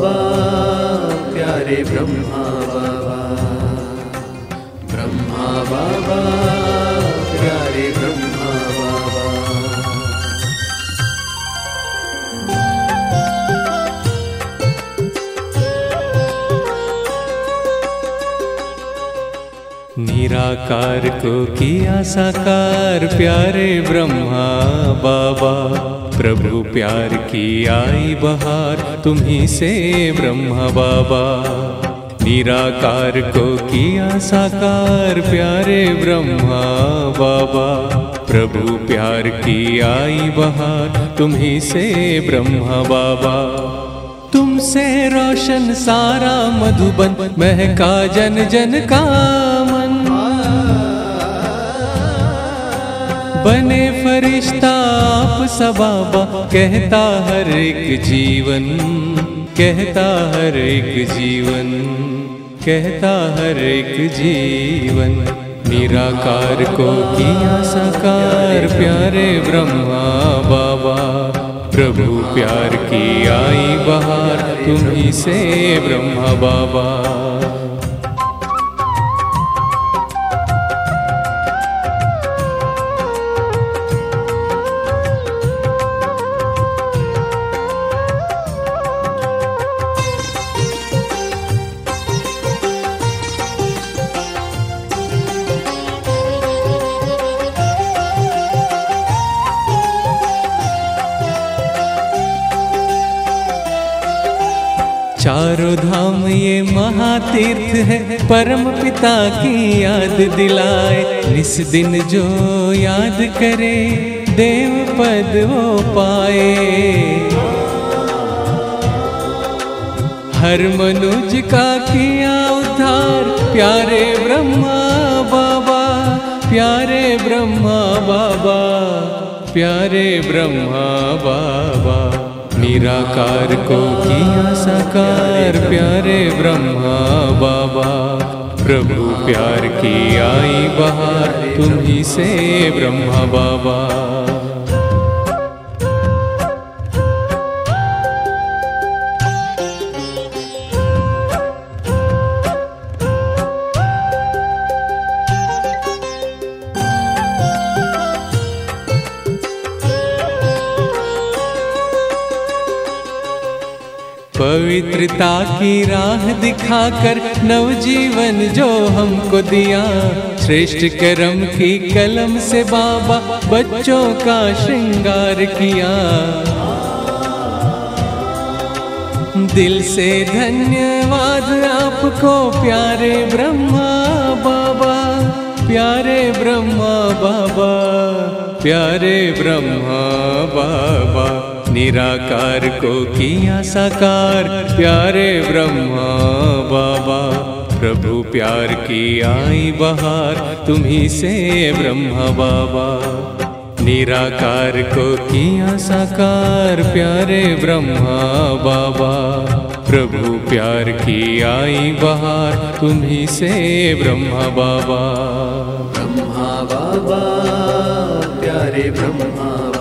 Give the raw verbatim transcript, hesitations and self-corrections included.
बाबा प्यारे ब्रह्मा बाबा, ब्रह्मा बाबा प्यारे ब्रह्मा बाबा। निराकार को किया साकार प्यारे ब्रह्मा बाबा, प्रभु प्यार की आई बहार तुम्ही से ब्रह्मा बाबा। निराकार को किया साकार प्यारे ब्रह्मा बाबा, प्रभु प्यार की आई बहार तुम्ही से ब्रह्मा बाबा। तुमसे रोशन सारा मधुबन, महका जन जन का मन। बने फरिश्ता आप सा बाबा, कहता हर एक जीवन, कहता हर एक जीवन, कहता हर एक जीवन। निराकार को किया साकार प्यारे ब्रह्मा बाबा, प्रभु प्यार की आई बहार तुम्ही से ब्रह्मा बाबा। चारों धाम ये महातीर्थ है, परम पिता की याद दिलाए। निस दिन जो याद करे देव पद वो पाए। हर मनुज का किया उद्धार प्यारे ब्रह्मा बाबा, प्यारे ब्रह्मा बाबा, प्यारे ब्रह्मा बाबा। निराकार को किया साकार प्यारे ब्रह्मा बाबा, प्रभु प्यार की आई बहार तुम्ही से ब्रह्मा बाबा। पवित्रता की राह दिखाकर नवजीवन जो हमको दिया, श्रेष्ठ कर्म की कलम से बाबा बच्चों का श्रृंगार किया। दिल से धन्यवाद आपको प्यारे ब्रह्मा बाबा, प्यारे ब्रह्मा बाबा, प्यारे ब्रह्मा बाबा। निराकार को किया साकार प्यारे ब्रह्मा बाबा, प्रभु प्यार की आई बहार तुम्ही से ब्रह्मा बाबा। निराकार को किया साकार प्यारे ब्रह्मा बाबा, प्रभु प्यार की आई बहार तुम्ही से ब्रह्मा बाबा। ब्रह्मा बाबा प्यारे ब्रह्मा